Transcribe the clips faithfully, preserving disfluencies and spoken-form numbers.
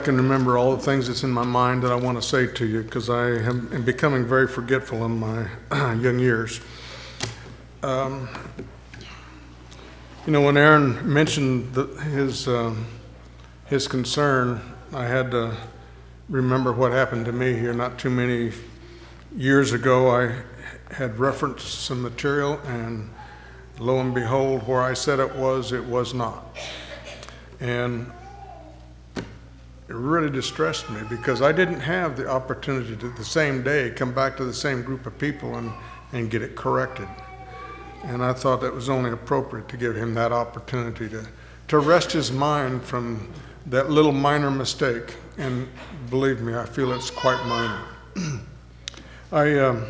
I can remember all the things that's in my mind that I want to say to you because I am am becoming very forgetful in my young years. Um, you know, when Aaron mentioned the, his um, his concern, I had to remember what happened to me here not too many years ago. I had referenced some material, and lo and behold, where I said it was, it was not. And it really distressed me because I didn't have the opportunity to the same day come back to the same group of people and, and get it corrected. And I thought it was only appropriate to give him that opportunity to, to rest his mind from that little minor mistake. And believe me, I feel it's quite minor. I um,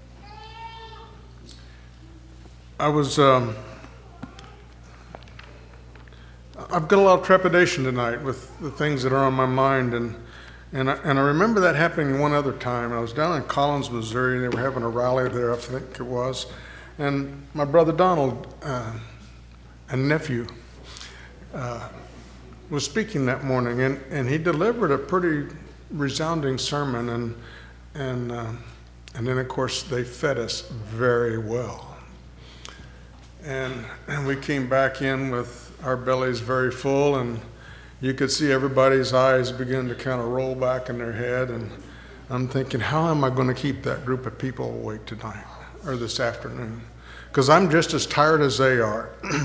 I was um, I've got a lot of trepidation tonight with the things that are on my mind, and and I, and I remember that happening one other time. I was down in Collins, Missouri. They were having a rally there, I think it was, and my brother Donald, uh, a nephew, uh, was speaking that morning, and, and he delivered a pretty resounding sermon, and and uh, and then of course they fed us very well, and and we came back in with our bellies very full, and you could see everybody's eyes begin to kind of roll back in their head, and I'm thinking, how am I going to keep that group of people awake tonight or this afternoon? Because I'm just as tired as they are.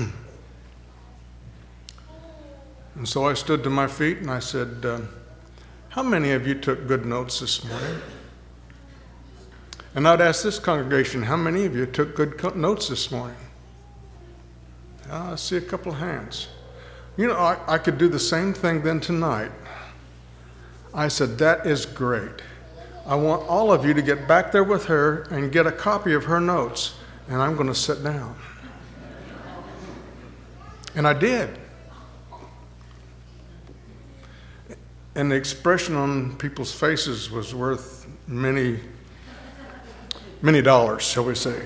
And so I stood to my feet and I said, uh, how many of you took good notes this morning? And I'd ask this congregation, how many of you took good co- notes this morning? Uh, I see a couple of hands. You know, I, I could do the same thing then tonight. I said, that is great. I want all of you to get back there with her and get a copy of her notes, and I'm going to sit down. And I did. And the expression on people's faces was worth many, many dollars, shall we say.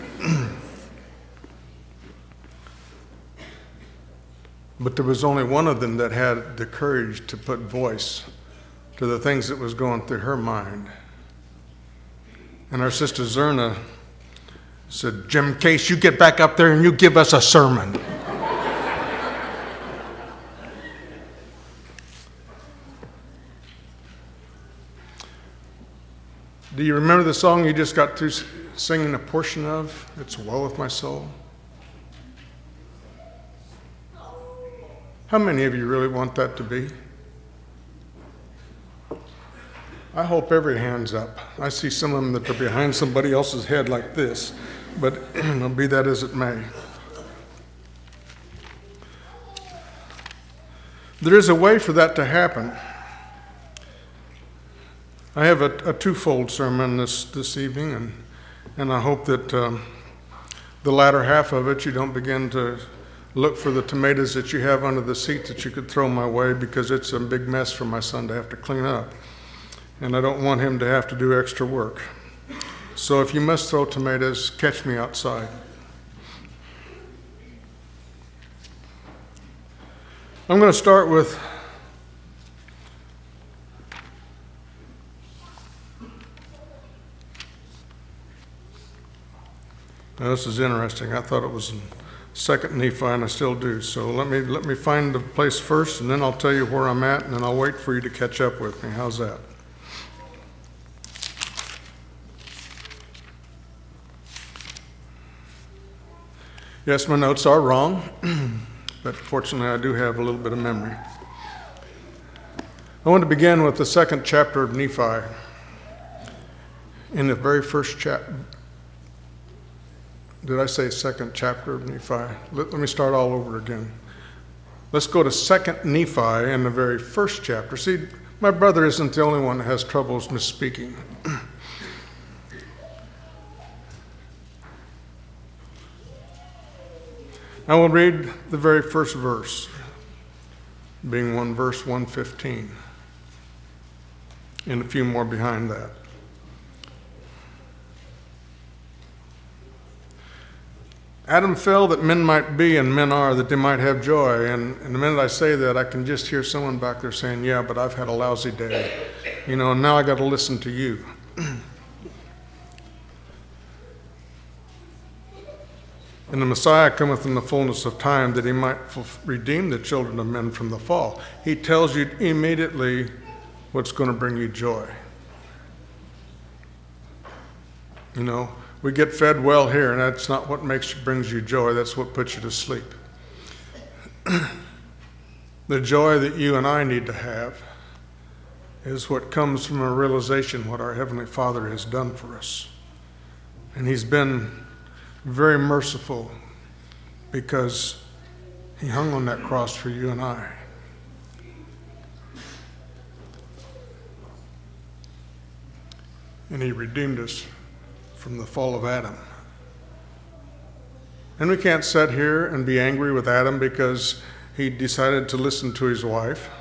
But there was only one of them that had the courage to put voice to the things that was going through her mind. And our sister Zerna said, Jim Case, you get back up there and you give us a sermon. Do you remember the song you just got through singing a portion of? It's Well With My Soul. How many of you really want that to be? I hope every hand's up. I see some of them that are behind somebody else's head like this, but it'll be that as it may. There is a way for that to happen. I have a, a twofold sermon this, this evening, and, and I hope that um, the latter half of it you don't begin to look for the tomatoes that you have under the seat that you could throw my way, because it's a big mess for my son to have to clean up. And I don't want him to have to do extra work. So if you must throw tomatoes, catch me outside. I'm going to start with now, this is interesting. I thought it was Second Nephi, and I still do. So let me let me find the place first, and then I'll tell you where I'm at, and then I'll wait for you to catch up with me. How's that? Yes, my notes are wrong, but fortunately I do have a little bit of memory. I want to begin with the second chapter of Nephi. In the very first chapter. Did I say second chapter of Nephi? Let, let me start all over again. Let's go to Second Nephi in the very first chapter. See, my brother isn't the only one that has troubles misspeaking. I will read the very first verse, being one verse one fifteen, and a few more behind that. Adam fell that men might be and men are, that they might have joy. And, and the minute I say that, I can just hear someone back there saying, yeah, but I've had a lousy day. You know, and now I got to listen to you. And the Messiah cometh in the fullness of time, that he might redeem the children of men from the fall. He tells you immediately what's going to bring you joy. You know, we get fed well here, and that's not what makes brings you joy. That's what puts you to sleep. The joy that you and I need to have is what comes from a realization what our Heavenly Father has done for us. And he's been very merciful because he hung on that cross for you and I. And he redeemed us from the fall of Adam. And we can't sit here and be angry with Adam because he decided to listen to his wife.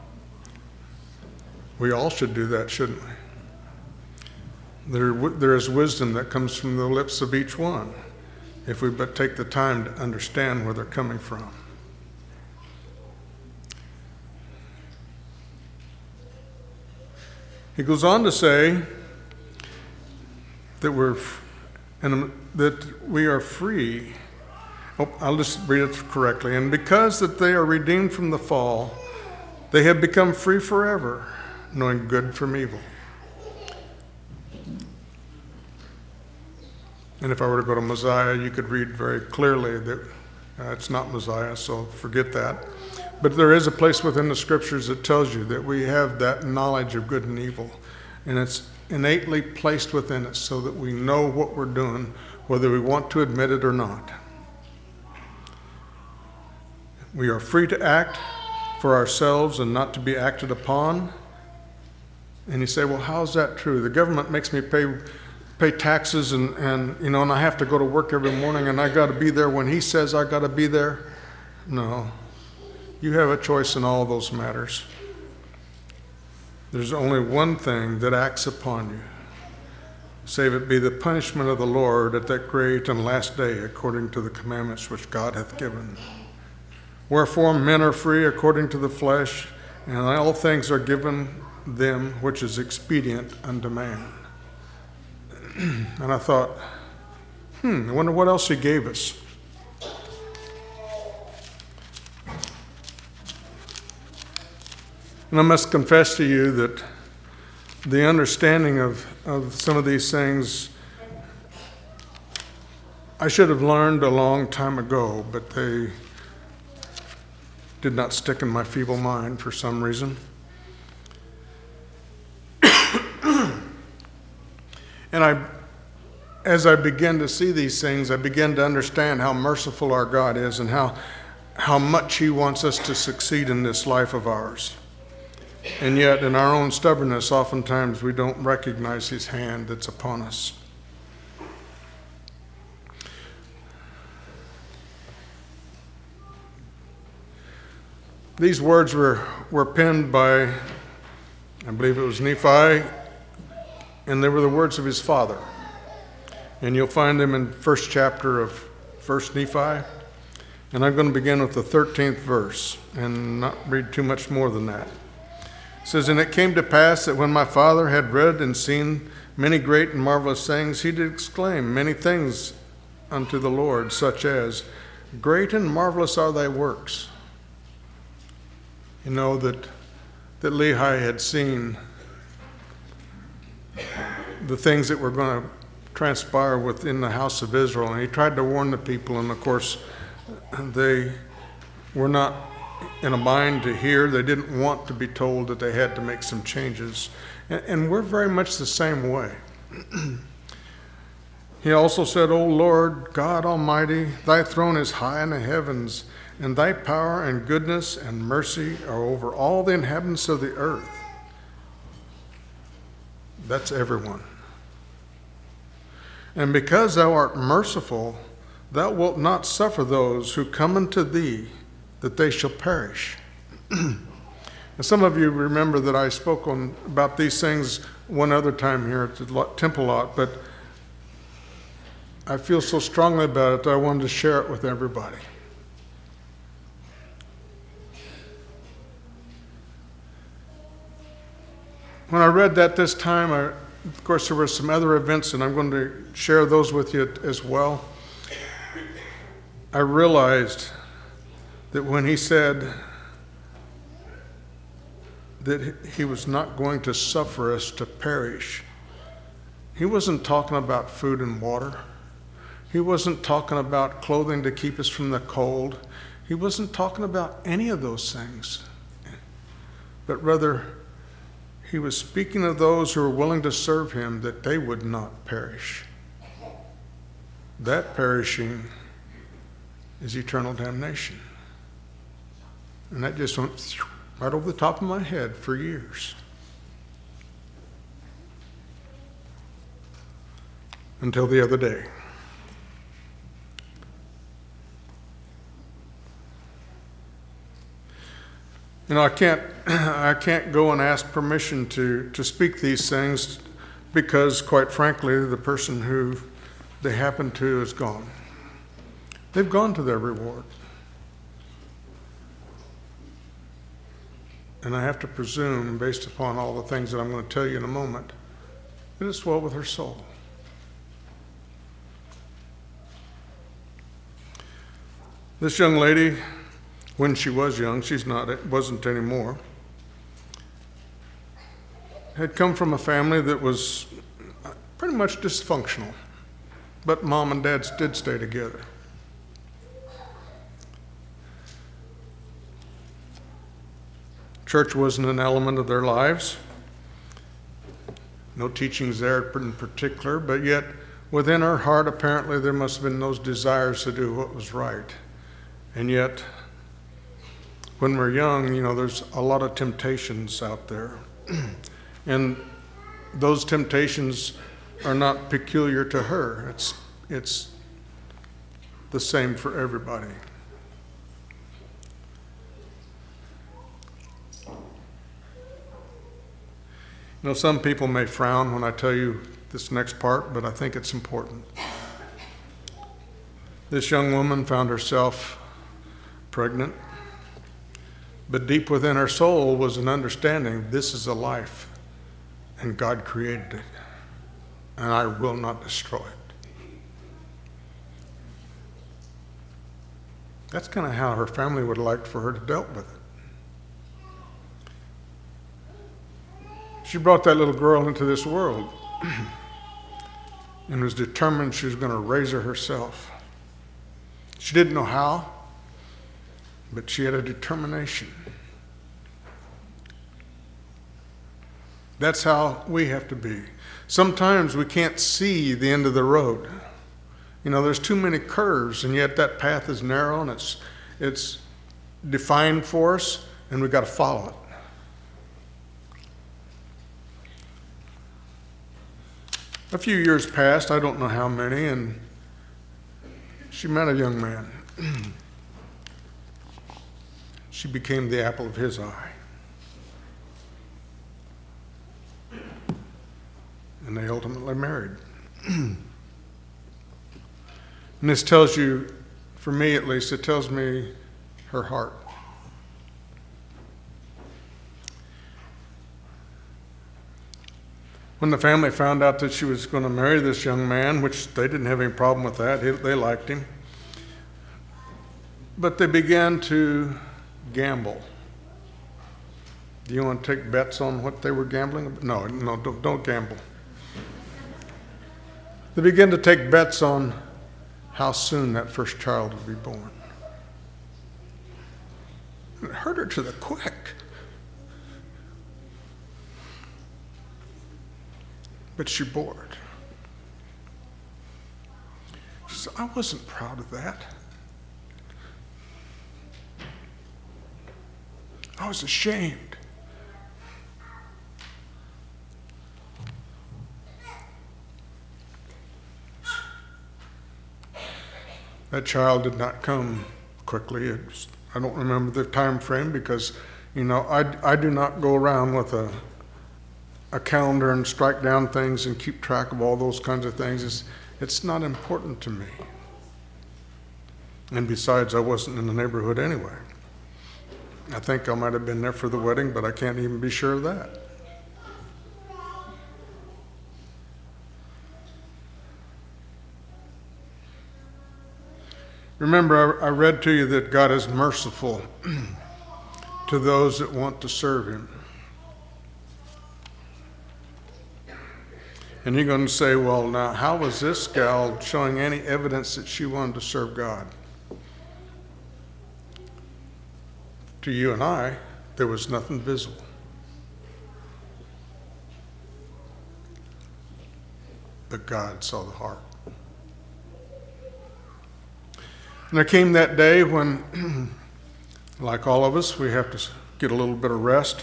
We all should do that, shouldn't we? There, there is wisdom that comes from the lips of each one, if we but take the time to understand where they're coming from. He goes on to say that we're and that we are free. Oh, I'll just read it correctly. And because that they are redeemed from the fall, they have become free forever, knowing good from evil. And if I were to go to Mosiah, you could read very clearly that uh, it's not Mosiah, so forget that. But there is a place within the scriptures that tells you that we have that knowledge of good and evil. And it's innately placed within us so that we know what we're doing, whether we want to admit it or not. We are free to act for ourselves and not to be acted upon. And you say, well, how is that true? The government makes me pay pay taxes and, and you know, and I have to go to work every morning and I got to be there when he says I got to be there. No. You have a choice in all those matters. There's only one thing that acts upon you, save it be the punishment of the Lord at that great and last day, according to the commandments which God hath given. Wherefore men are free according to the flesh, and all things are given them which is expedient unto man. And I thought, hmm, I wonder what else he gave us. And I must confess to you that the understanding of, of some of these things I should have learned a long time ago, but they did not stick in my feeble mind for some reason. And I, as I began to see these things, I began to understand how merciful our God is and how, how much he wants us to succeed in this life of ours. And yet, in our own stubbornness, oftentimes we don't recognize his hand that's upon us. These words were, were penned by, I believe it was Nephi, and they were the words of his father. And you'll find them in first chapter of First Nephi. And I'm going to begin with the thirteenth verse and not read too much more than that. It says, And it came to pass that when my father had read and seen many great and marvelous things, he did exclaim many things unto the Lord, such as, Great and marvelous are thy works. You know that, that Lehi had seen the things that were going to transpire within the house of Israel, and he tried to warn the people, and of course they were not in a mind to hear. They didn't want to be told that they had to make some changes, and, and we're very much the same way. He also said, O Lord God Almighty, thy throne is high in the heavens, and thy power and goodness and mercy are over all the inhabitants of the earth. That's everyone. And because thou art merciful, thou wilt not suffer those who come unto thee that they shall perish. And some of you remember that I spoke on about these things one other time here at the temple lot, but I feel so strongly about it that I wanted to share it with everybody. When I read that this time, I, of course, there were some other events, and I'm going to share those with you as well. I realized that when he said that he was not going to suffer us to perish, he wasn't talking about food and water. He wasn't talking about clothing to keep us from the cold. He wasn't talking about any of those things. But rather, he was speaking of those who were willing to serve him, that they would not perish. That perishing is eternal damnation. And that just went right over the top of my head for years. Until the other day. You know, I can't, I can't go and ask permission to, to speak these things because, quite frankly, the person who they happen to is gone. They've gone to their reward. And I have to presume, based upon all the things that I'm going to tell you in a moment, that it's well with her soul. This young lady, when she was young, she's not, wasn't anymore, had come from a family that was pretty much dysfunctional, but mom and dad did stay together. Church wasn't an element of their lives. No teachings there in particular, but yet within her heart, apparently there must have been those desires to do what was right. And yet, when we're young, you know, there's a lot of temptations out there. And those temptations are not peculiar to her. It's, it's the same for everybody. You know, some people may frown when I tell you this next part, but I think it's important. This young woman found herself pregnant, but deep within her soul was an understanding, this is a life, and God created it, and I will not destroy it. That's kind of how her family would like for her to deal with it. She brought that little girl into this world and was determined she was going to raise her herself. She didn't know how, but she had a determination. That's how we have to be. Sometimes we can't see the end of the road. You know, there's too many curves, and yet that path is narrow and it's it's defined for us, and we've got to follow it. A few years passed, I don't know how many, and she met a young man. She became the apple of his eye. And they ultimately married. And this tells you, for me at least, it tells me her heart. When the family found out that she was going to marry this young man, which they didn't have any problem with that, they liked him, but they began to gamble. Do you want to take bets on what they were gambling about? No, no, don't, don't gamble. They began to take bets on how soon that first child would be born. It hurt her to the quick. But she bore it. She said, I wasn't proud of that. I was ashamed. That child did not come quickly. It was, I don't remember the time frame because, you know, I, I do not go around with a a calendar and strike down things and keep track of all those kinds of things. It's, It's not important to me. And besides, I wasn't in the neighborhood anyway. I think I might have been there for the wedding, but I can't even be sure of that. Remember, I read to you that God is merciful to those that want to serve Him. And you're going to say, well, now, how was this gal showing any evidence that she wanted to serve God? To you and I, there was nothing visible. But God saw the heart. And there came that day when, like all of us, we have to get a little bit of rest.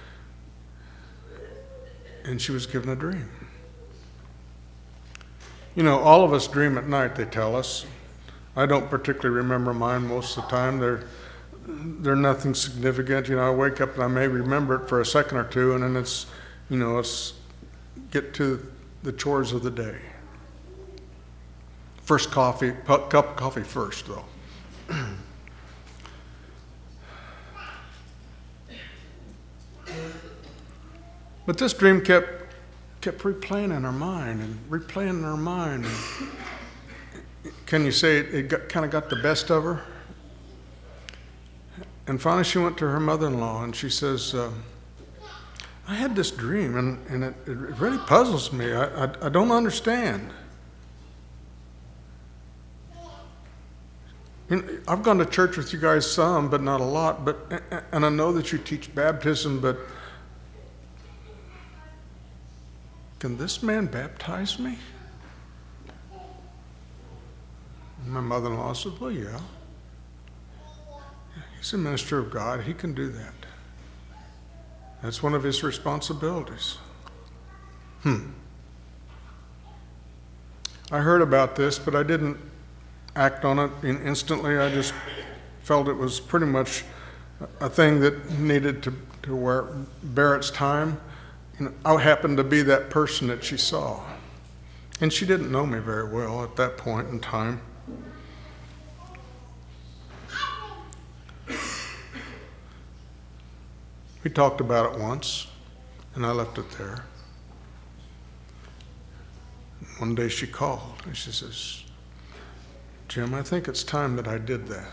And she was given a dream. You know, all of us dream at night, they tell us. I don't particularly remember mine most of the time. They're, they're nothing significant. You know, I wake up and I may remember it for a second or two, and then it's, you know, it's get to the chores of the day. First coffee, cup of coffee first, though. But this dream kept kept replaying in her mind and replaying in her mind. And can you say it, it got, kind of got the best of her? And finally she went to her mother-in-law and she says, uh, I had this dream and, and it, it really puzzles me. I, I, I don't understand. You know, I've gone to church with you guys some, but not a lot. But and I know that you teach baptism, but can this man baptize me? And my mother-in-law said, well, yeah. He's a minister of God. He can do that. That's one of his responsibilities. Hmm. I heard about this, but I didn't act on it instantly. I just felt it was pretty much a thing that needed to, to wear, bear its time. You know, I happened to be that person that she saw. And she didn't know me very well at that point in time. We talked about it once, and I left it there. One day she called, and she says, Jim, I think it's time that I did that.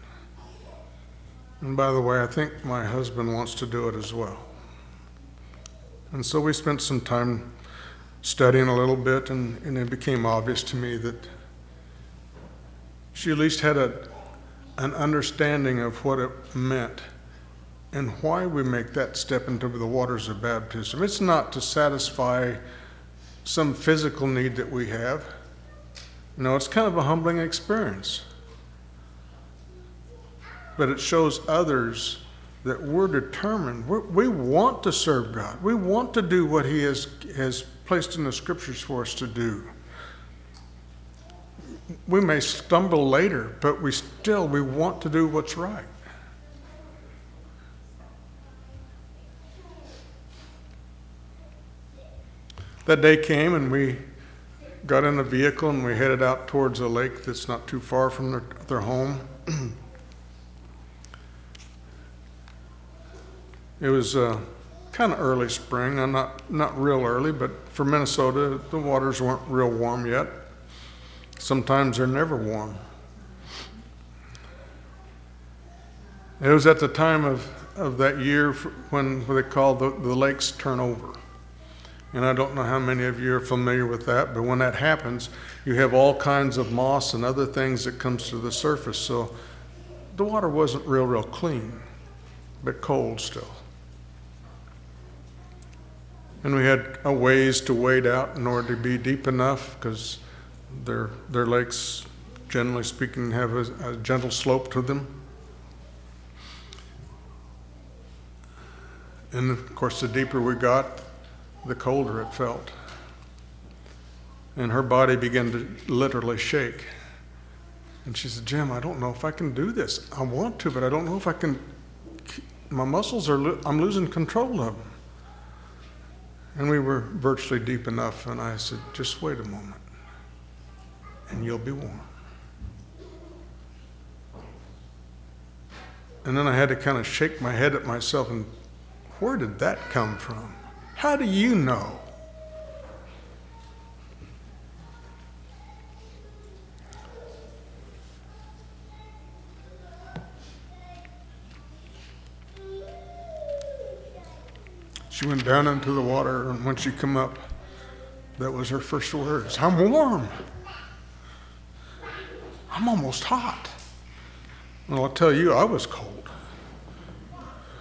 And by the way, I think my husband wants to do it as well. And so we spent some time studying a little bit, and, and it became obvious to me that she at least had a, an understanding of what it meant and why we make that step into the waters of baptism. It's not to satisfy some physical need that we have. No, it's kind of a humbling experience. But it shows others that we're determined. We're, we want to serve God. We want to do what He has, has placed in the Scriptures for us to do. We may stumble later, but we still, we want to do what's right. That day came and we got in a vehicle and we headed out towards a lake that's not too far from their, their home. It was uh, kind of early spring, uh, not, not real early, but for Minnesota, the waters weren't real warm yet. Sometimes they're never warm. It was at the time of, of that year when what they call the, the lakes turn over. And I don't know how many of you are familiar with that, but when that happens, you have all kinds of moss and other things that comes to the surface. So the water wasn't real, real clean, but cold still. And we had a ways to wade out in order to be deep enough, because their, their lakes, generally speaking, have a, a gentle slope to them. And of course, the deeper we got, the colder it felt. And her body began to literally shake. And she said, Jim, I don't know if I can do this. I want to, but I don't know if I can. My muscles are, I'm losing control of them. And we were virtually deep enough, and I said, just wait a moment. and you'll be warm. And then I had to kind of shake my head at myself and where did that come from? How do you know? She went down into the water, and when she come up, that was her first words. I'm warm. I'm almost hot. Well, I'll tell you, I was cold. I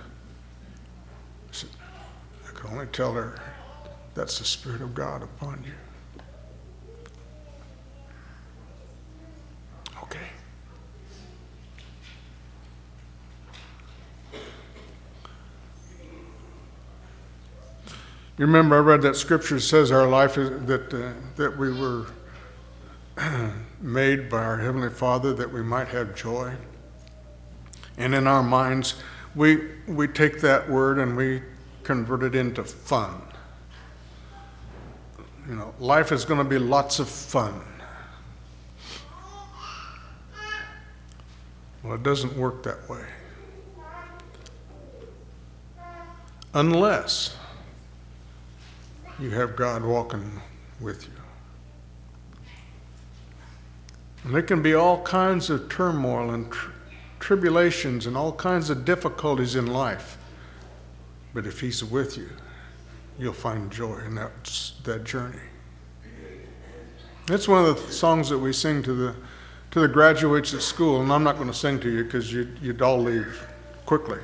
said, I could only tell her, that's the Spirit of God upon you. Okay. You remember I read that scripture that says our life is that uh, that we were made by our Heavenly Father that we might have joy. And in our minds, we we take that word and we convert it into fun. You know, life is going to be lots of fun. Well, it doesn't work that way. Unless you have God walking with you. And there can be all kinds of turmoil and tr- tribulations and all kinds of difficulties in life. But if He's with you, you'll find joy in that, that journey. That's one of the songs that we sing to the to the graduates at school, and I'm not going to sing to you because you'd, you'd all leave quickly.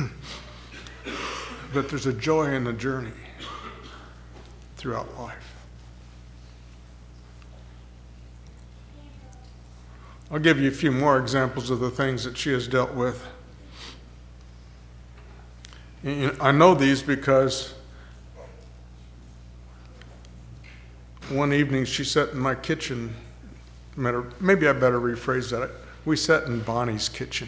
But there's a joy in the journey throughout life. I'll give you a few more examples of the things that she has dealt with. And I know these because one evening she sat in my kitchen. Maybe I better rephrase that. We sat in Bonnie's kitchen.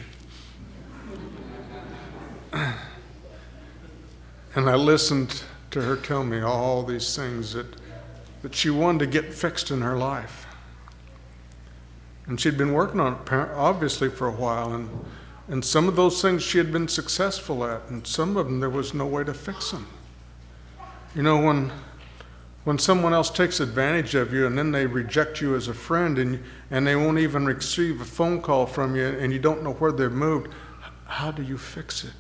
And I listened to her tell me all these things that, that she wanted to get fixed in her life. And she'd been working on it, obviously, for a while. And, and some of those things she had been successful at, and some of them there was no way to fix them. You know, when when someone else takes advantage of you and then they reject you as a friend and, and they won't even receive a phone call from you and you don't know where they've moved, how do you fix it?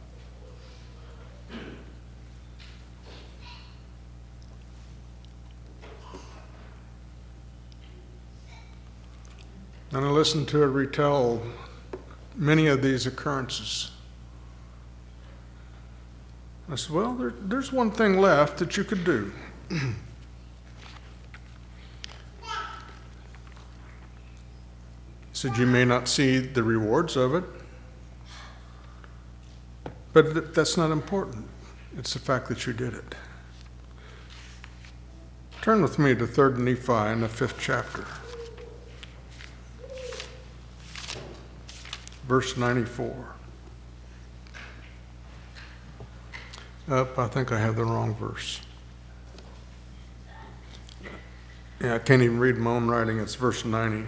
And I listened to her retell many of these occurrences. I said, well, there, there's one thing left that you could do. He said, you may not see the rewards of it, but that's not important. It's the fact that you did it. Turn with me to Third Nephi in the fifth chapter. Verse ninety-four. Up, I think I have the wrong verse. Yeah, I can't even read my own writing. It's verse ninety.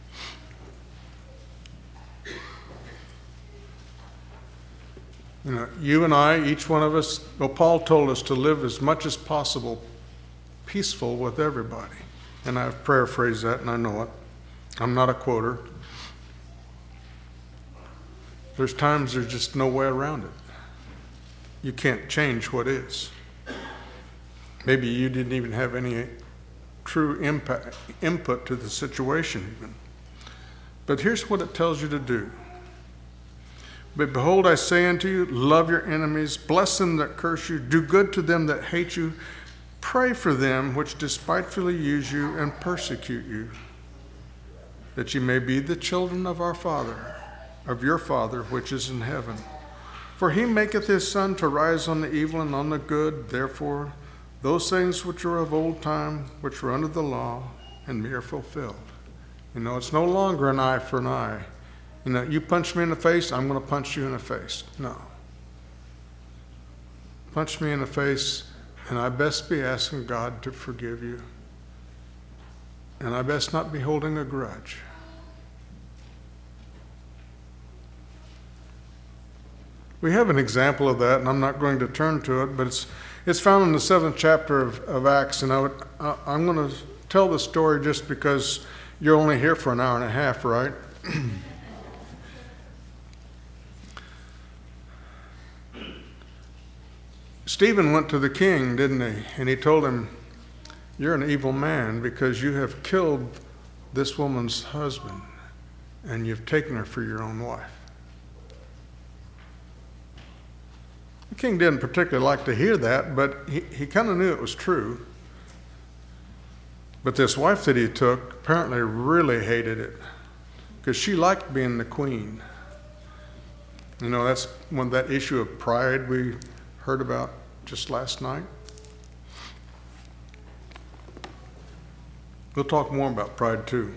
You know, you and I, each one of us, well, Paul told us to live as much as possible peaceful with everybody. And I've paraphrased that, and I know it. I'm not a quoter. There's times there's just no way around it. You can't change what is. Maybe you didn't even have any true impact, input to the situation even. But here's what it tells you to do. But behold, I say unto you, love your enemies, bless them that curse you, do good to them that hate you, pray for them which despitefully use you and persecute you, that ye may be the children of our Father, of your Father which is in heaven. For he maketh his sun to rise on the evil and on the good. Therefore, those things which are of old time, which were under the law, and me are fulfilled. You know, it's no longer an eye for an eye. You know, you punch me in the face, I'm going to punch you in the face. No. Punch me in the face, and I best be asking God to forgive you and I best not be holding a grudge. We have an example of that, and I'm not going to turn to it, but it's it's found in the seventh chapter of, of Acts, and I would, I, I'm going to tell the story just because you're only here for an hour and a half, right? Stephen went to the king, didn't he? And he told him, "You're an evil man because you have killed this woman's husband, and you've taken her for your own wife." The king didn't particularly like to hear that, but he, he kind of knew it was true. But this wife that he took apparently really hated it because she liked being the queen. You know, that's when that issue of pride we heard about just last night. We'll talk more about pride too.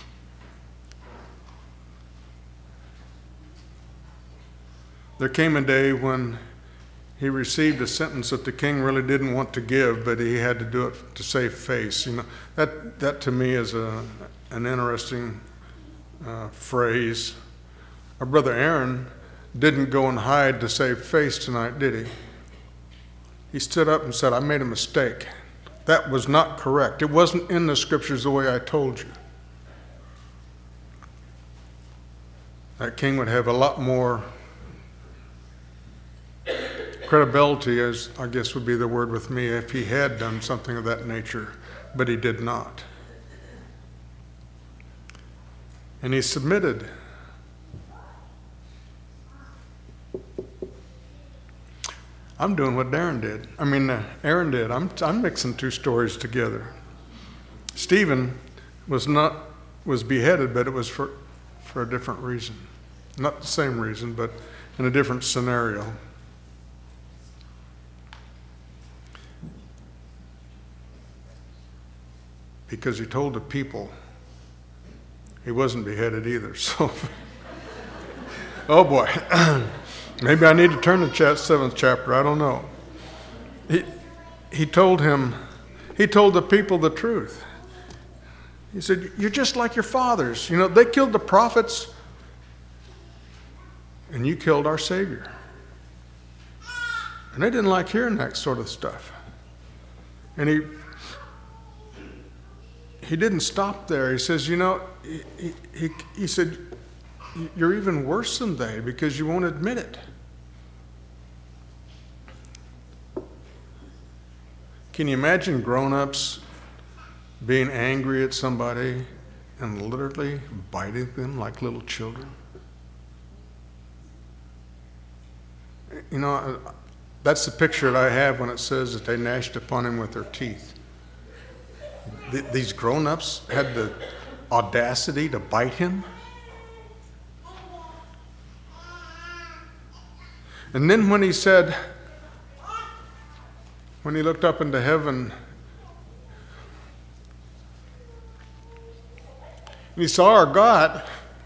There came a day when he received a sentence that the king really didn't want to give, but he had to do it to save face. You know, that that to me is a an interesting uh, phrase. Our brother Aaron didn't go and hide to save face tonight, did he? He stood up and said, "I made a mistake. That was not correct. It wasn't in the scriptures the way I told you." That king would have a lot more credibility, as I guess would be the word with me, if he had done something of that nature, but he did not. And he submitted. I'm doing what Darren did. I mean, uh, Aaron did. I'm I'm mixing two stories together. Stephen was not was beheaded, but it was for for a different reason, not the same reason, but in a different scenario. Because he told the people he wasn't beheaded either. So, oh boy, maybe I need to turn to chat seventh chapter. I don't know. He he told him, he told the people the truth. He said, "You're just like your fathers. You know, they killed the prophets, and you killed our Savior." And they didn't like hearing that sort of stuff. And he. He didn't stop there. He says, you know, he, he, he said, "You're even worse than they because you won't admit it." Can you imagine grown-ups being angry at somebody and literally biting them like little children? You know, that's the picture that I have when it says that they gnashed upon him with their teeth. These grown-ups had the audacity to bite him. And then when he said, when he looked up into heaven, and he saw our God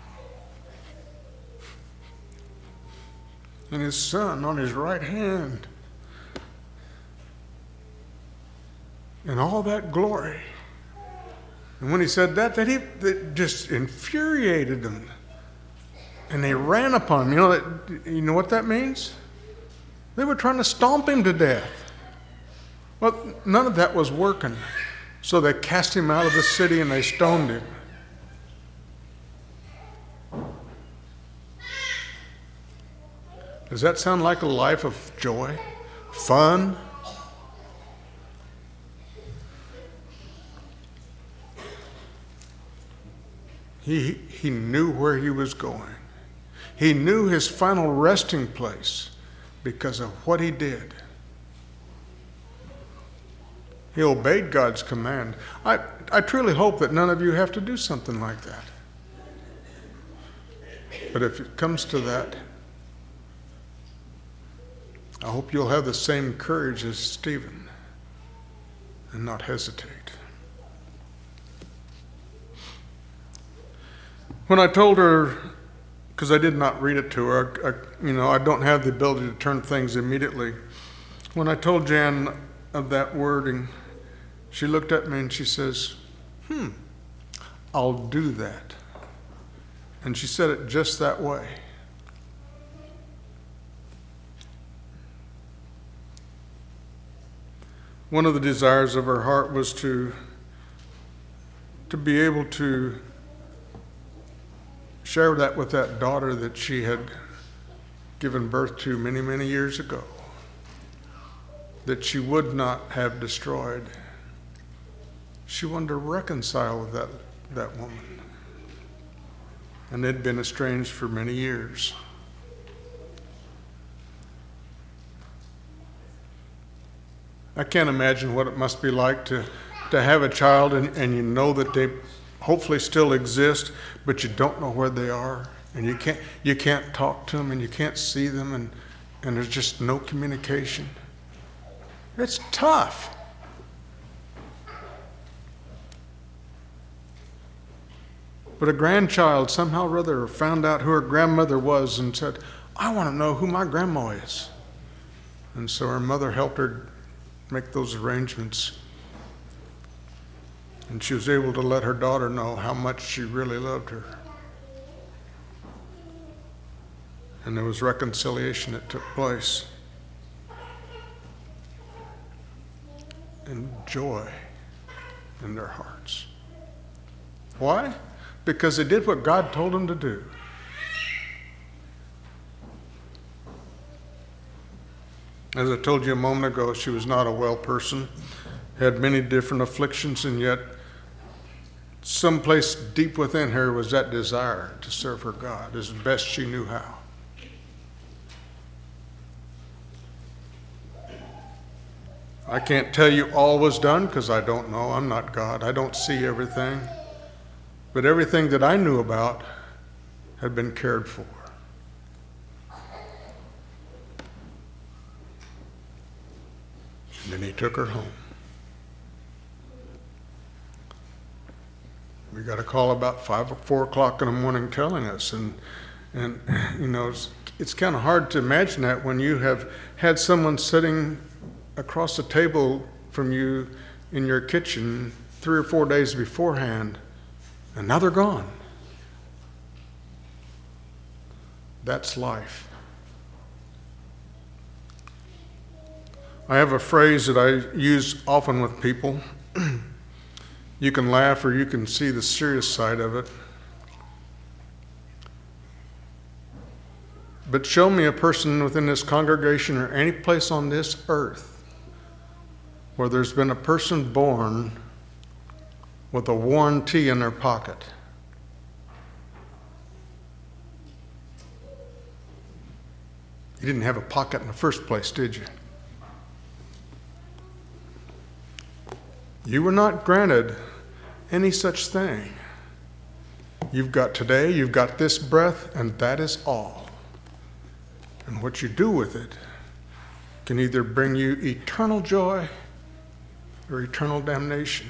and his Son on his right hand, and all that glory. And when he said that, that he that just infuriated them. And they ran upon him. You know, that, you know what that means? They were trying to stomp him to death. Well, none of that was working. So they cast him out of the city and they stoned him. Does that sound like a life of joy? Fun? He, he knew where he was going. He knew his final resting place because of what he did. He obeyed God's command. I, I truly hope that none of you have to do something like that. But if it comes to that, I hope you'll have the same courage as Stephen and not hesitate. When I told her, because I did not read it to her, I, I, you know, I don't have the ability to turn things immediately. When I told Jan of that wording, she looked at me and she says, hmm, I'll do that. And she said it just that way. One of the desires of her heart was to, to be able to share that with that daughter that she had given birth to many, many years ago, that she would not have destroyed. She wanted to reconcile with that, that woman. And they'd been estranged for many years. I can't imagine what it must be like to, to have a child and, and you know that they hopefully still exist, but you don't know where they are, and you can't you can't talk to them, and you can't see them, and, and there's just no communication. It's tough. But a grandchild somehow or other found out who her grandmother was and said, I want to know who my grandma is. And so her mother helped her make those arrangements. And she was able to let her daughter know how much she really loved her. And there was reconciliation that took place. And joy in their hearts. Why? Because they did what God told them to do. As I told you a moment ago, she was not a well person, had many different afflictions, and yet someplace deep within her was that desire to serve her God as best she knew how. I can't tell you all was done because I don't know. I'm not God. I don't see everything. But everything that I knew about had been cared for. And then he took her home. We got a call about five or four o'clock in the morning telling us, and and you know it's, it's kind of hard to imagine that when you have had someone sitting across the table from you in your kitchen three or four days beforehand, and now they're gone. That's life. I have a phrase that I use often with people. You can laugh or you can see the serious side of it. But show me a person within this congregation or any place on this earth where there's been a person born with a warranty in their pocket. You didn't have a pocket in the first place, did you? You were not granted any such thing. You've got today, you've got this breath, and that is all. And what you do with it can either bring you eternal joy or eternal damnation.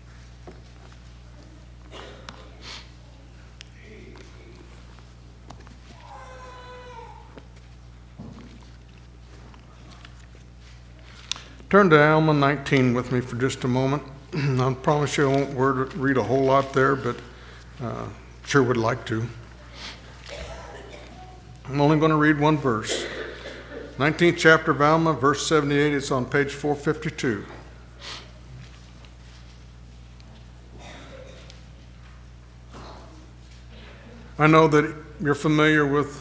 Turn to Alma nineteen with me for just a moment. I promise you I won't word, read a whole lot there, but uh, sure would like to. I'm only going to read one verse. nineteenth chapter of Alma, verse seventy-eight. It's on page four fifty-two. I know that you're familiar with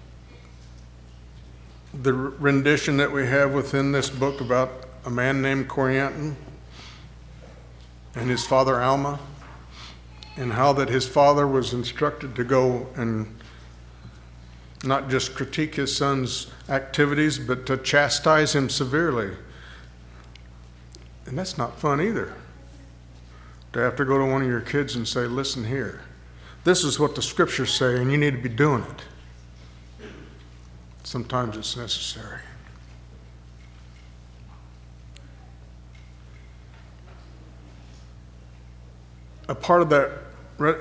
the rendition that we have within this book about a man named Corianton and his father Alma, and how that his father was instructed to go and not just critique his son's activities, but to chastise him severely. And that's not fun either, to have to go to one of your kids and say, listen here, this is what the scriptures say and you need to be doing it. Sometimes it's necessary. A part of that re-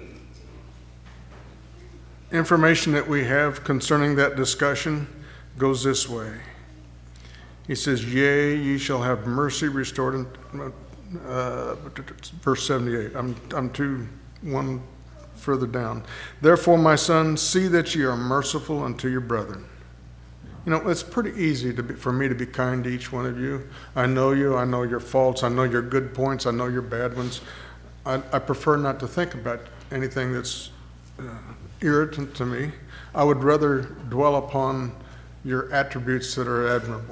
information that we have concerning that discussion goes this way. He says, yea, ye shall have mercy restored. In, uh, verse seventy-eight. I'm, I'm too one further down. Therefore, my son, see that ye are merciful unto your brethren. You know, it's pretty easy to be, for me to be kind to each one of you. I know you. I know your faults. I know your good points. I know your bad ones. I, I prefer not to think about anything that's uh, irritant to me. I would rather dwell upon your attributes that are admirable.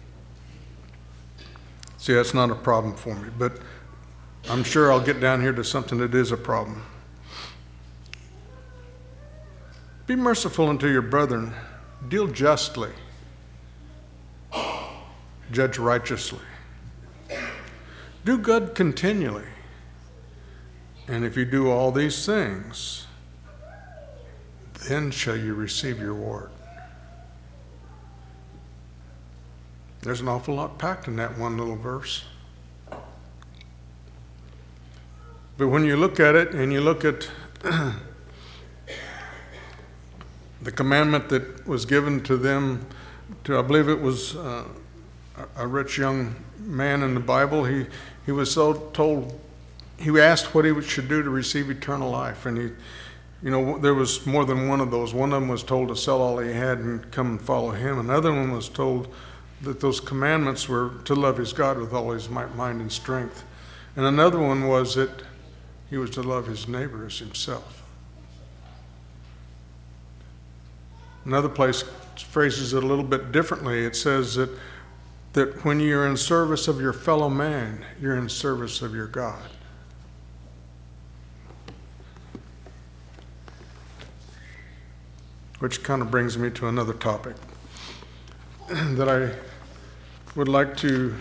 See, that's not a problem for me, but I'm sure I'll get down here to something that is a problem. Be merciful unto your brethren. Deal justly. Judge righteously. Do good continually. And if you do all these things, then shall you receive your reward. There's an awful lot packed in that one little verse. But when you look at it and you look at the commandment that was given to them, to I believe it was uh, a rich young man in the Bible, he, he was so told, he asked what he should do to receive eternal life. And he, you know, there was more than one of those. One of them was told to sell all he had and come and follow him. Another one was told that those commandments were to love his God with all his might, mind, and strength. And another one was that he was to love his neighbor as himself. Another place phrases it a little bit differently. It says that, that when you're in service of your fellow man, you're in service of your God. Which kind of brings me to another topic that I would like to,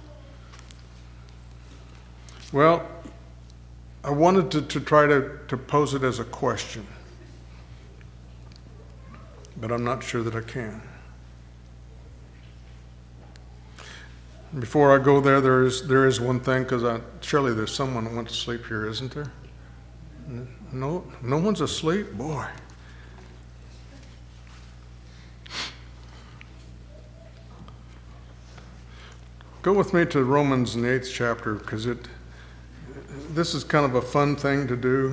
well, I wanted to, to try to, to pose it as a question, but I'm not sure that I can. Before I go there, there is there is one thing, because I surely there's someone that went to sleep here, isn't there? No, no one's asleep? Boy. Go with me to Romans in the eighth chapter, because it this is kind of a fun thing to do.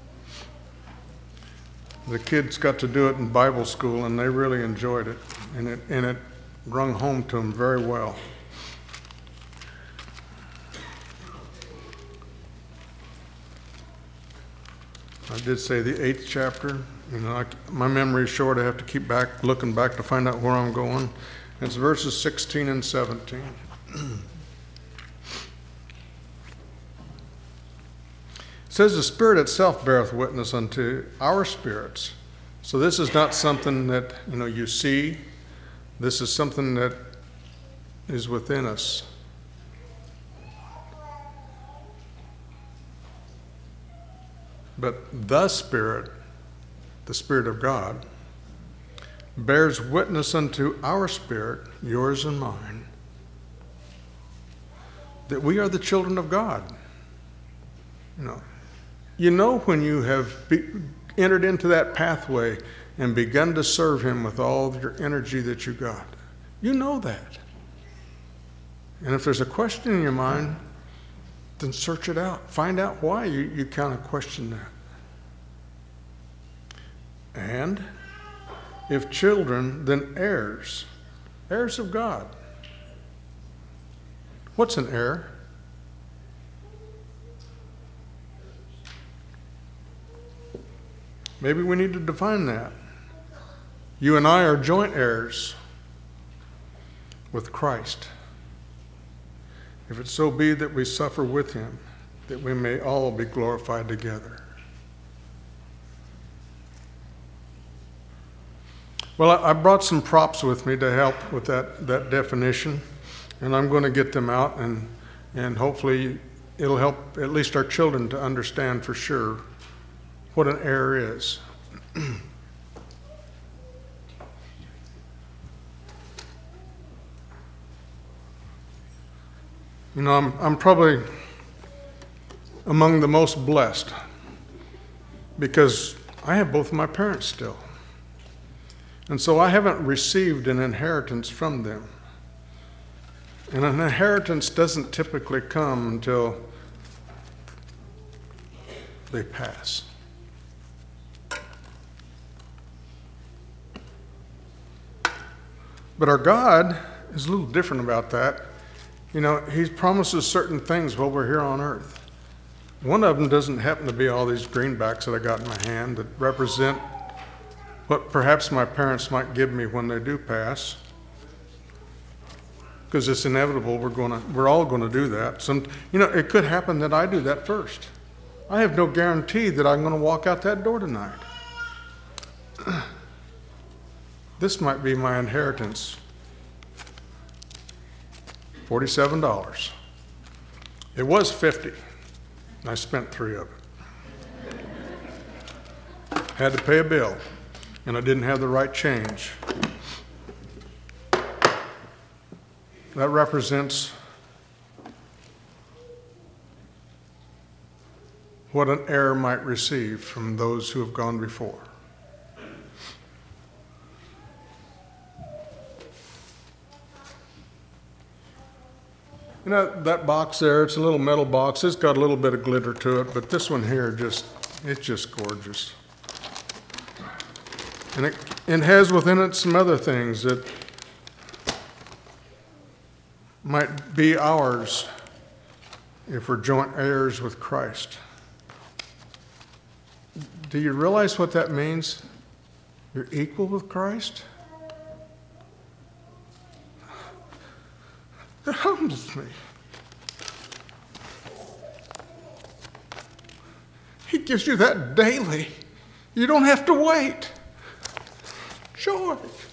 The kids got to do it in Bible school, and they really enjoyed it, and it and it rung home to them very well. I did say the eighth chapter. You know, I, my memory is short. I have to keep back, looking back to find out where I'm going. It's verses sixteen and seventeen. It says, the Spirit itself beareth witness unto our spirits. So this is not something that, you know, you see. This is something that is within us. But the Spirit, the Spirit of God, bears witness unto our spirit, yours and mine, that we are the children of God. You know, you know when you have be, entered into that pathway and begun to serve Him with all your energy that you got. You know that. And if there's a question in your mind, then search it out. Find out why you, you kind of question that. And if children, then heirs, heirs of God. What's an heir? Maybe we need to define that. You and I are joint heirs with Christ. If it so be that we suffer with Him, that we may all be glorified together. Well, I brought some props with me to help with that, that definition, and I'm going to get them out, and, and hopefully it'll help at least our children to understand for sure what an heir is. You know, I'm, I'm probably among the most blessed because I have both of my parents still. And so I haven't received an inheritance from them. And an inheritance doesn't typically come until they pass. But our God is a little different about that. You know, He promises certain things while we're here on earth. One of them doesn't happen to be all these greenbacks that I got in my hand that represent what perhaps my parents might give me when they do pass. Because it's inevitable, we're going to, we're all going to do that. Some, you know, it could happen that I do that first. I have no guarantee that I'm going to walk out that door tonight. This might be my inheritance. forty-seven dollars. It was fifty dollars. I spent three of it. Had to pay a bill, and I didn't have the right change. That represents what an heir might receive from those who have gone before. You know, that box there, it's a little metal box. It's got a little bit of glitter to it, but this one here, just it's just gorgeous. And it, it has within it some other things that might be ours if we're joint heirs with Christ. Do you realize what that means? You're equal with Christ? It humbles me. He gives you that daily. You don't have to wait. Joy.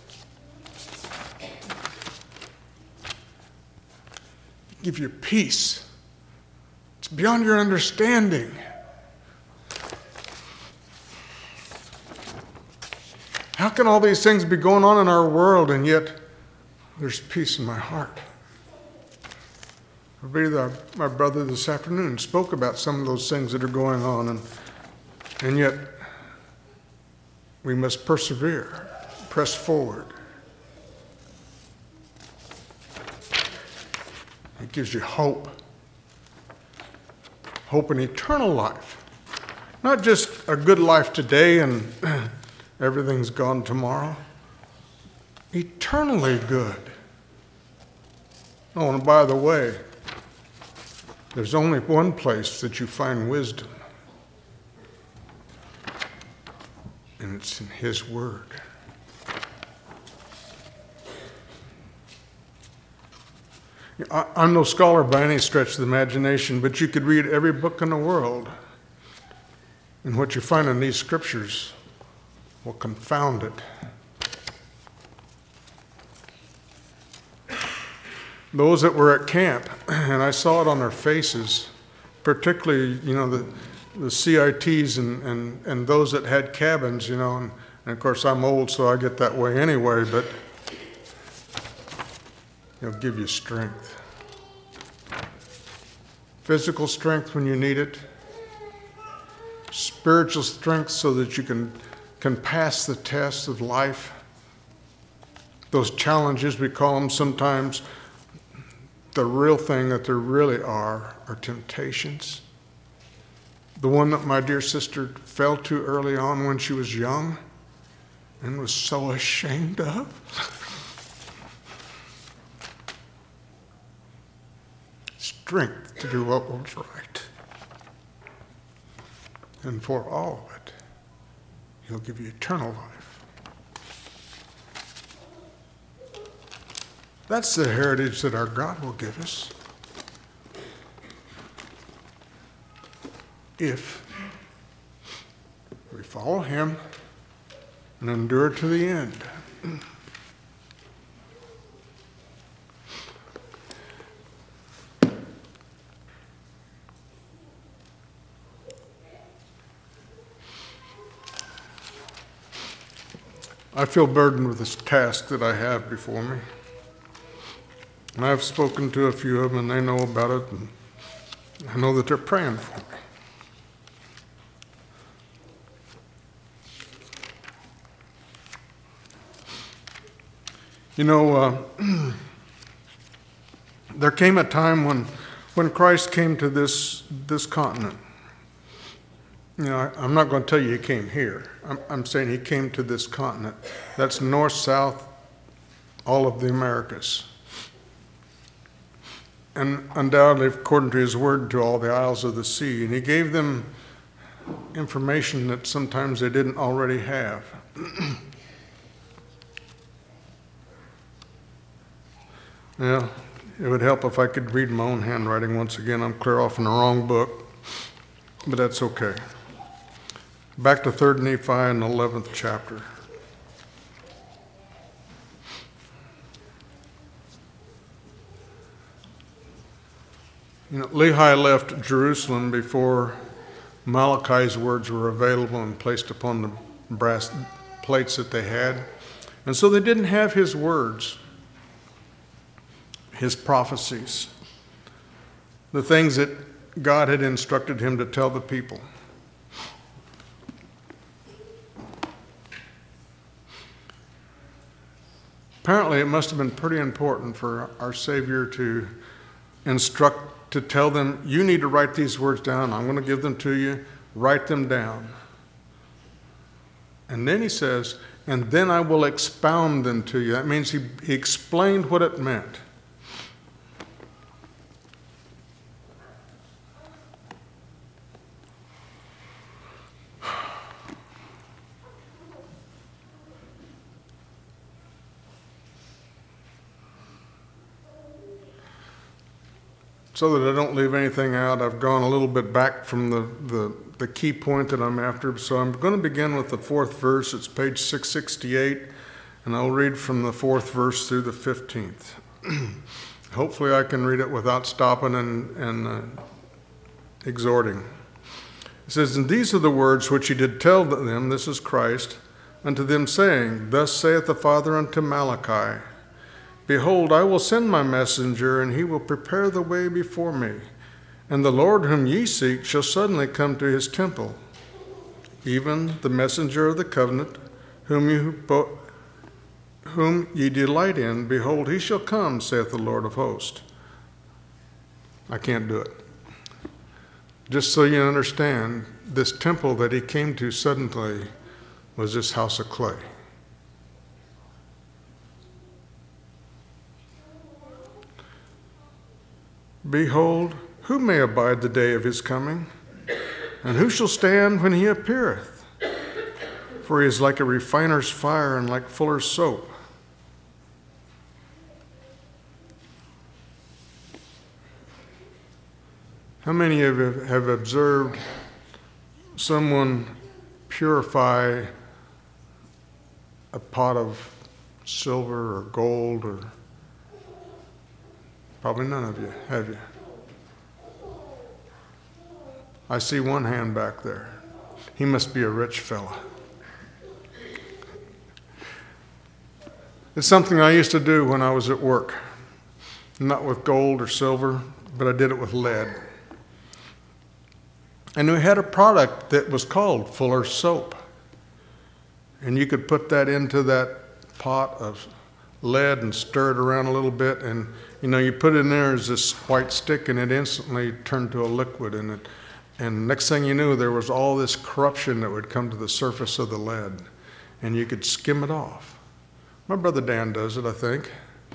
He gives you peace. It's beyond your understanding. How can all these things be going on in our world and yet there's peace in my heart? My brother this afternoon spoke about some of those things that are going on, and, and yet we must persevere, press forward. It gives you hope, hope in eternal life, not just a good life today and everything's gone tomorrow. Eternally good. Oh, and by the way, there's only one place that you find wisdom, and it's in His Word. I'm no scholar by any stretch of the imagination, but you could read every book in the world, and what you find in these scriptures will confound it. Those that were at camp, and I saw it on their faces, particularly, you know, the, the C I Ts and, and, and those that had cabins, you know, and, and of course I'm old, so I get that way anyway, but He'll give you strength. Physical strength when you need it, spiritual strength so that you can, can pass the test of life. Those challenges, we call them sometimes. The real thing that there really are are temptations. The one that my dear sister fell to early on when she was young and was so ashamed of. Strength to do what was right. And for all of it, He'll give you eternal life. That's the heritage that our God will give us if we follow Him and endure to the end. I feel burdened with this task that I have before me. And I've spoken to a few of them, and they know about it, and I know that they're praying for me. You know, uh, there came a time when, when Christ came to this, this continent, You know, I, I'm not going to tell you he came here. I'm, I'm saying he came to this continent. That's north, south, all of the Americas. And undoubtedly, according to his word, to all the isles of the sea. And he gave them information that sometimes they didn't already have. Yeah, it would help if I could read my own handwriting once again. I'm clear off in the wrong book, but that's okay. Back to Third Nephi in the eleventh chapter. You know, Lehi left Jerusalem before Malachi's words were available and placed upon the brass plates that they had. And so they didn't have his words, his prophecies, the things that God had instructed him to tell the people. Apparently, it must have been pretty important for our Savior to instruct, to tell them, you need to write these words down. I'm going to give them to you. Write them down. And then he says, and then I will expound them to you. That means he, he explained what it meant. So that I don't leave anything out, I've gone a little bit back from the, the, the key point that I'm after. So I'm going to begin with the fourth verse. It's page six sixty-eight, and I'll read from the fourth verse through the fifteenth. Hopefully I can read it without stopping and, and uh, exhorting. It says, and these are the words which he did tell them, this is Christ, unto them saying, thus saith the Father unto Malachi, behold, I will send my messenger, and he will prepare the way before me. And the Lord whom ye seek shall suddenly come to his temple, even the messenger of the covenant, whom you bo- whom ye delight in. Behold, he shall come, saith the Lord of hosts. I can't do it. Just so you understand, this temple that he came to suddenly was this house of clay. Behold, who may abide the day of his coming? And who shall stand when he appeareth? For he is like a refiner's fire and like fuller's soap. How many of you have observed someone purify a pot of silver or gold or probably none of you, have you? I see one hand back there. He must be a rich fella. It's something I used to do when I was at work. Not with gold or silver, but I did it with lead. And we had a product that was called Fuller's Soap. And you could put that into that pot of lead and stir it around a little bit, and you know, you put it in there as this white stick, and it instantly turned to a liquid, and it, and next thing you knew, there was all this corruption that would come to the surface of the lead, and you could skim it off. My brother Dan does it, I think.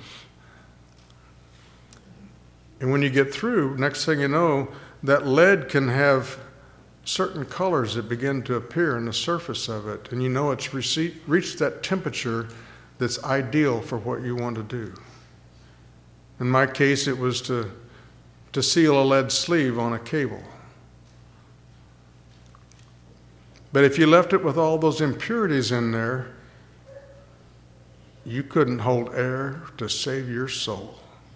And when you get through, next thing you know, that lead can have certain colors that begin to appear on the surface of it, and you know it's rece- reached that temperature that's ideal for what you want to do. In my case, it was to, to seal a lead sleeve on a cable. But if you left it with all those impurities in there, you couldn't hold air to save your soul.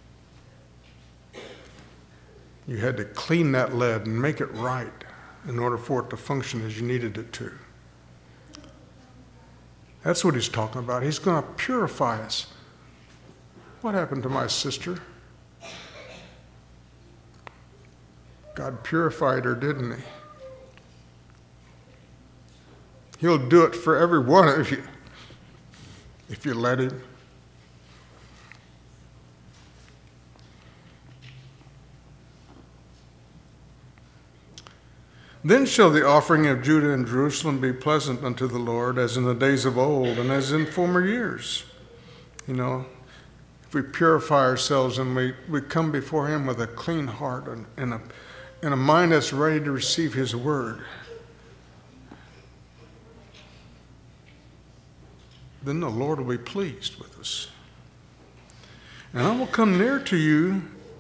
You had to clean that lead and make it right in order for it to function as you needed it to. That's what he's talking about. He's going to purify us. What happened to my sister? God purified her, didn't he? He'll do it for every one of you if you let him. Then shall the offering of Judah and Jerusalem be pleasant unto the Lord, as in the days of old and as in former years. You know, if we purify ourselves and we, we come before him with a clean heart and, and, a, and a mind that's ready to receive his word, then the Lord will be pleased with us. And I will come near to you,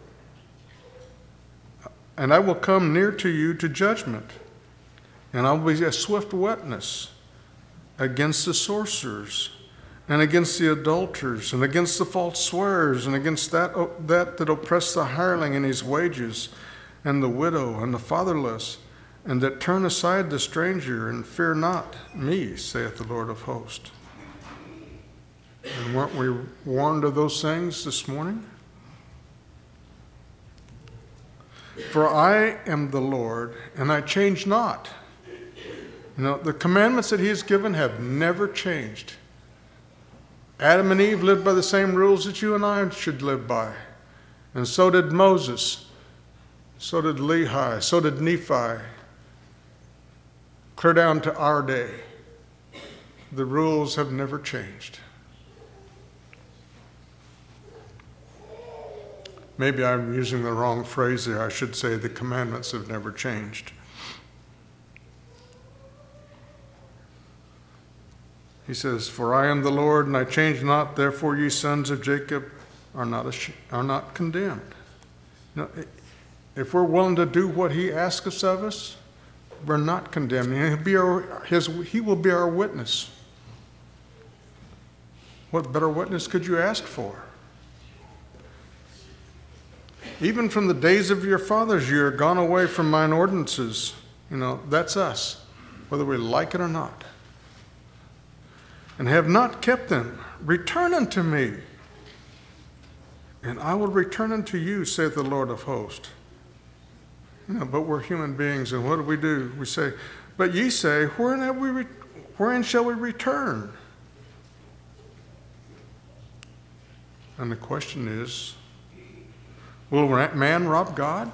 and I will come near to you to judgment, and I will be a swift witness against the sorcerers, and against the adulterers, and against the false swearers, and against that, that that oppress the hireling in his wages, and the widow, and the fatherless, and that turn aside the stranger, and fear not me, saith the Lord of hosts. And weren't we warned of those things this morning? For I am the Lord, and I change not. You know, the commandments that he has given have never changed. Adam and Eve lived by the same rules that you and I should live by. And so did Moses. So did Lehi. So did Nephi. Clear down to our day. The rules have never changed. Maybe I'm using the wrong phrase there. I should say the commandments have never changed. He says, for I am the Lord, and I change not, therefore ye sons of Jacob are not ash- are not condemned. You know, if we're willing to do what he asks us of us, we're not condemned. He'll be our, his, he will be our witness. What better witness could you ask for? Even from the days of your fathers, you are gone away from mine ordinances. You know, that's us, whether we like it or not. And have not kept them. Return unto me, and I will return unto you, saith the Lord of hosts. You know, but we're human beings, and what do we do? We say, but ye say, wherein have we? Re- wherein shall we return? And the question is, will man rob God?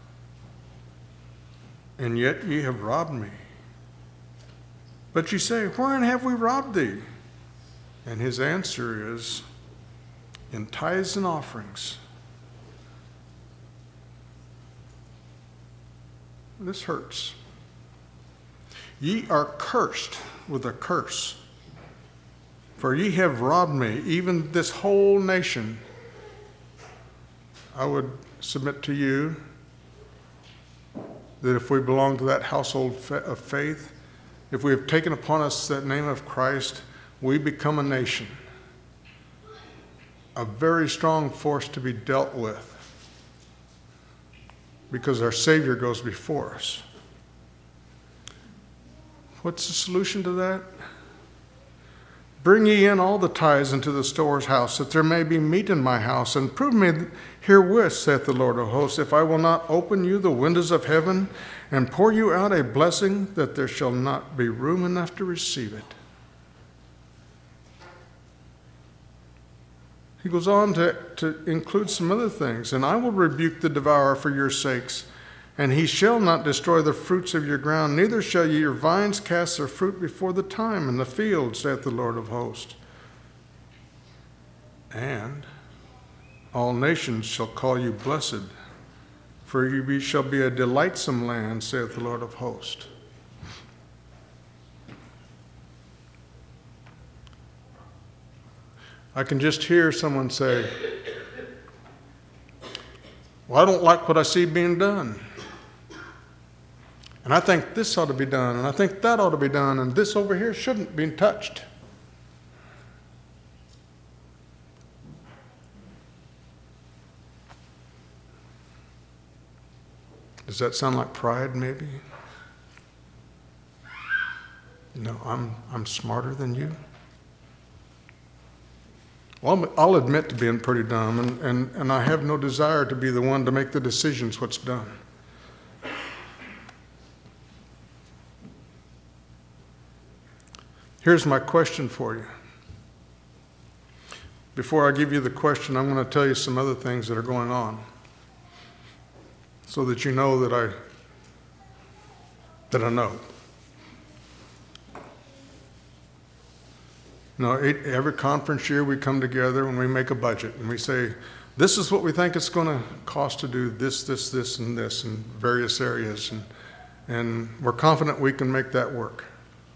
And yet ye have robbed me. But ye say, wherein have we robbed thee? And his answer is, in tithes and offerings. This hurts. Ye are cursed with a curse, for ye have robbed me, even this whole nation. I would submit to you that if we belong to that household of faith, if we have taken upon us that name of Christ, we become a nation, a very strong force to be dealt with, because our Savior goes before us. What's the solution to that? Bring ye in all the tithes into the storehouse, that there may be meat in my house, and prove me herewith, saith the Lord of hosts, if I will not open you the windows of heaven, and pour you out a blessing, that there shall not be room enough to receive it. He goes on to, to include some other things. And I will rebuke the devourer for your sakes, and he shall not destroy the fruits of your ground, neither shall your vines cast their fruit before the time in the field, saith the Lord of hosts. And all nations shall call you blessed, for you shall be a delightsome land, saith the Lord of hosts. I can just hear someone say, well, I don't like what I see being done. And I think this ought to be done, and I think that ought to be done, and this over here shouldn't be touched. Does that sound like pride, maybe? No, I'm, I'm smarter than you. Well, I'll admit to being pretty dumb, and, and, and I have no desire to be the one to make the decisions what's done. Here's my question for you. Before I give you the question, I'm going to tell you some other things that are going on, so that you know that I that I know. No, it, every conference year we come together and we make a budget and we say, this is what we think it's going to cost to do this, this, this, and this in various areas. And, and we're confident we can make that work.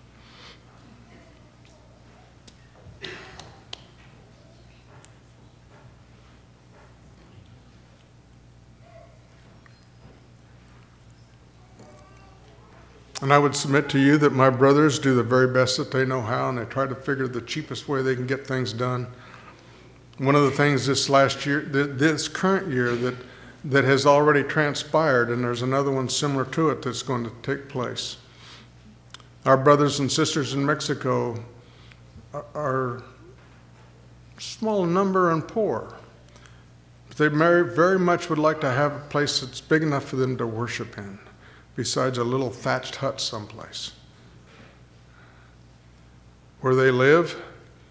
And I would submit to you that my brothers do the very best that they know how, and they try to figure the cheapest way they can get things done. One of the things this last year, this current year, that, that has already transpired, and there's another one similar to it that's going to take place. Our brothers and sisters in Mexico are small in number and poor. But they very, very much would like to have a place that's big enough for them to worship in, besides a little thatched hut someplace. Where they live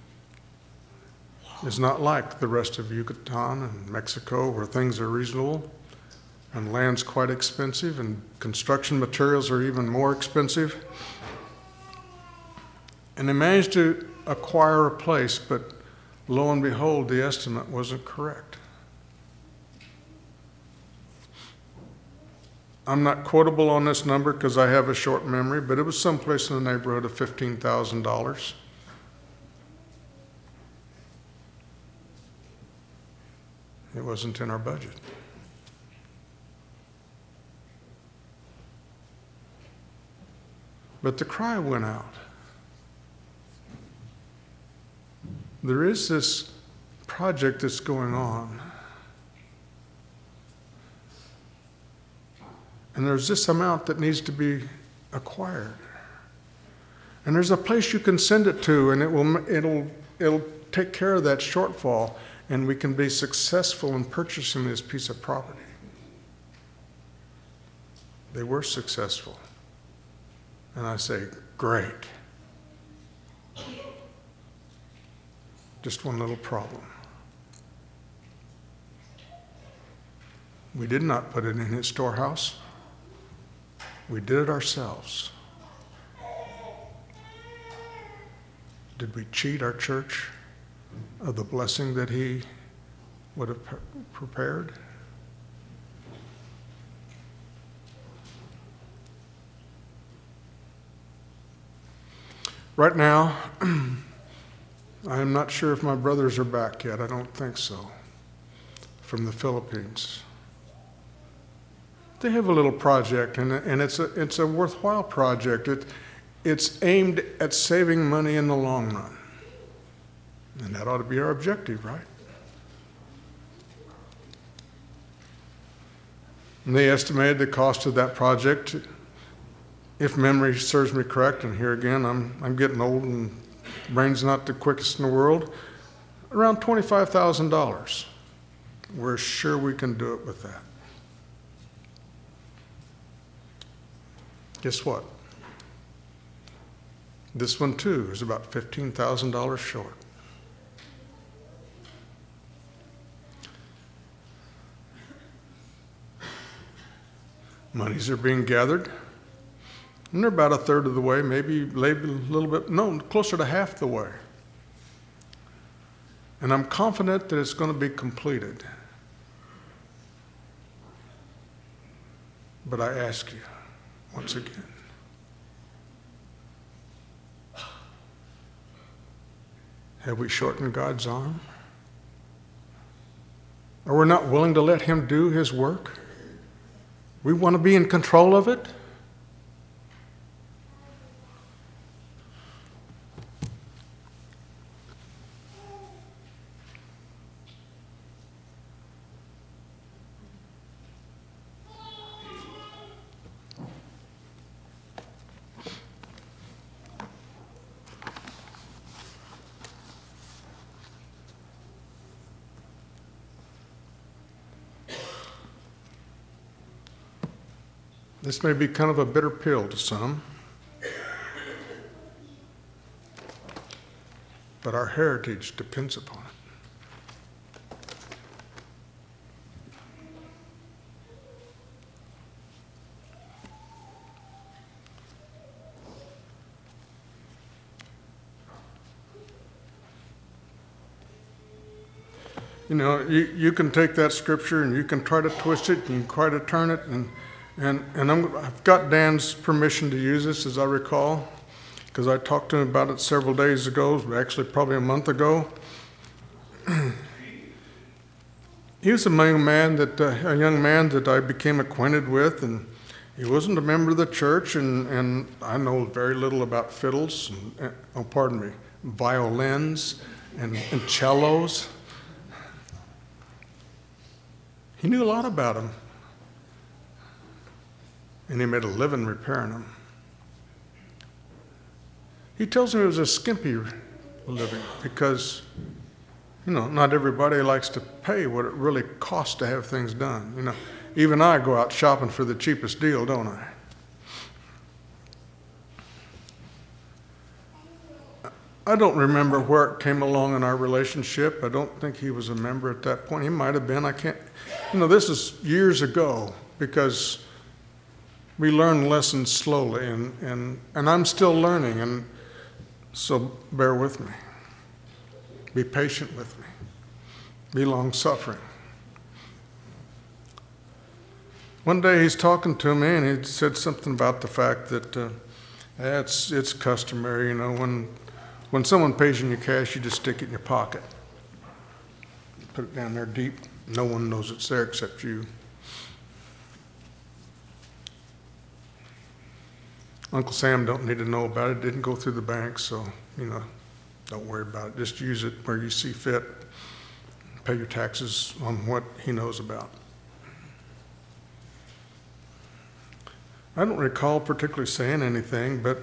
is not like the rest of Yucatan and Mexico, where things are reasonable and land's quite expensive and construction materials are even more expensive. And they managed to acquire a place, but lo and behold, the estimate wasn't correct. I'm not quotable on this number because I have a short memory, but it was someplace in the neighborhood of fifteen thousand dollars. It wasn't in our budget. But the cry went out. There is this project that's going on. And there's this amount that needs to be acquired. And there's a place you can send it to, and it will, it'll, it'll take care of that shortfall, and we can be successful in purchasing this piece of property. They were successful. And I say, great. Just one little problem. We did not put it in his storehouse. We did it ourselves. Did we cheat our church of the blessing that he would have prepared? Right now, I am not sure if my brothers are back yet. I don't think so. From the Philippines. They have a little project, and, and it's, a, it's a worthwhile project. It, it's aimed at saving money in the long run. And that ought to be our objective, right? And they estimated the cost of that project, if memory serves me correct, and here again, I'm, I'm getting old and brain's not the quickest in the world, around twenty-five thousand dollars. We're sure we can do it with that. Guess what? This one, too, is about fifteen thousand dollars short. Monies are being gathered, and they're about a third of the way, maybe, maybe a little bit, no, closer to half the way. And I'm confident that it's going to be completed. But I ask you, once again, have we shortened God's arm? Are we not willing to let him do his work? We want to be in control of it? This may be kind of a bitter pill to some, but our heritage depends upon it. you know, you, you can take that scripture and you can try to twist it and try to turn it. And, and, and I'm, I've got Dan's permission to use this, as I recall, because I talked to him about it several days ago, actually probably a month ago. He was a young man that uh, a young man that I became acquainted with, and he wasn't a member of the church, and, and I know very little about fiddles, and, oh, pardon me, violins and, and cellos. He knew a lot about them, and he made a living repairing them. He tells me it was a skimpy living because, you know, not everybody likes to pay what it really costs to have things done. You know, even I go out shopping for the cheapest deal, don't I? I don't remember where it came along in our relationship. I don't think he was a member at that point. He might have been. I can't, you know, this is years ago because we learn lessons slowly, and, and, and I'm still learning, and so bear with me. Be patient with me. Be long-suffering. One day he's talking to me, and he said something about the fact that uh, it's, it's customary, you know, when, when someone pays you in your cash, you just stick it in your pocket. Put it down there deep. No one knows it's there except you. Uncle Sam don't need to know about it. It didn't go through the bank, so, you know, don't worry about it. Just use it where you see fit. Pay your taxes on what he knows about. I don't recall particularly saying anything, but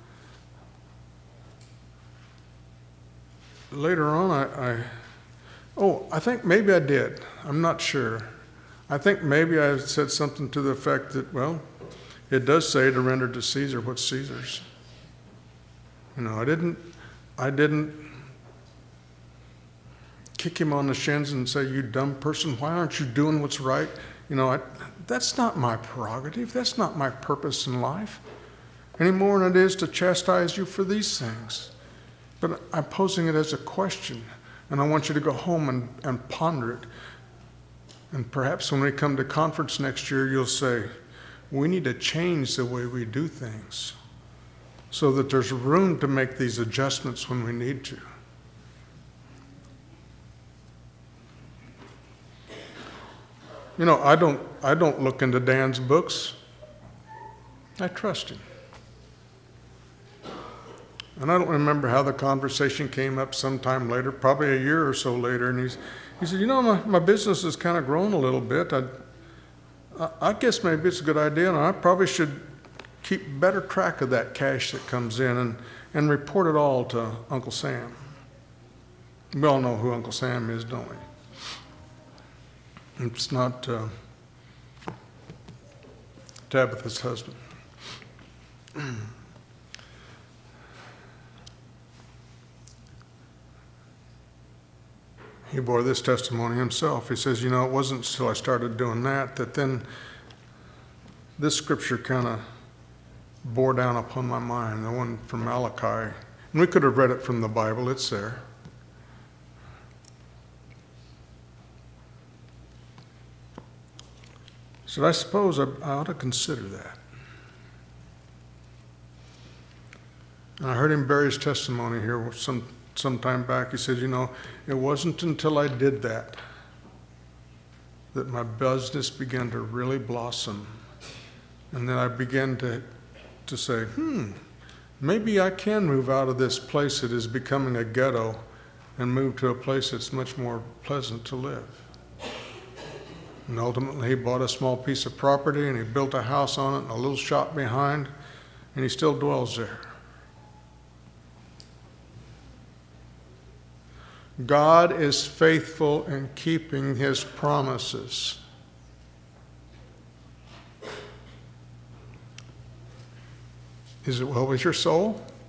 later on I, I, oh, I think maybe I did. I'm not sure. I think maybe I said something to the effect that, well, it does say to render to Caesar what's Caesar's. You know, I didn't, I didn't kick him on the shins and say, you dumb person, why aren't you doing what's right? You know, I, that's not my prerogative. That's not my purpose in life, any more than it is to chastise you for these things. But I'm posing it as a question, and I want you to go home and, and ponder it. And perhaps when we come to conference next year, you'll say, we need to change the way we do things so that there's room to make these adjustments when we need to. You know, I don't, I don't look into Dan's books. I trust him. And I don't remember how the conversation came up sometime later, probably a year or so later, and he's, he said, you know, my, my business has kind of grown a little bit. I, I guess maybe it's a good idea, and I probably should keep better track of that cash that comes in and, and report it all to Uncle Sam. We all know who Uncle Sam is, don't we? It's not uh, Tabitha's husband. He bore this testimony himself. He says, you know, it wasn't until I started doing that that then this scripture kind of bore down upon my mind, the one from Malachi. And we could have read it from the Bible. It's there. So I suppose I, I ought to consider that. And I heard him bear his testimony here some some time back. He said, you know, it wasn't until I did that that my business began to really blossom. And then I began to, to say, hmm, maybe I can move out of this place that is becoming a ghetto and move to a place that's much more pleasant to live. And ultimately, he bought a small piece of property, and he built a house on it and a little shop behind, and he still dwells there. God is faithful in keeping his promises. Is it well with your soul?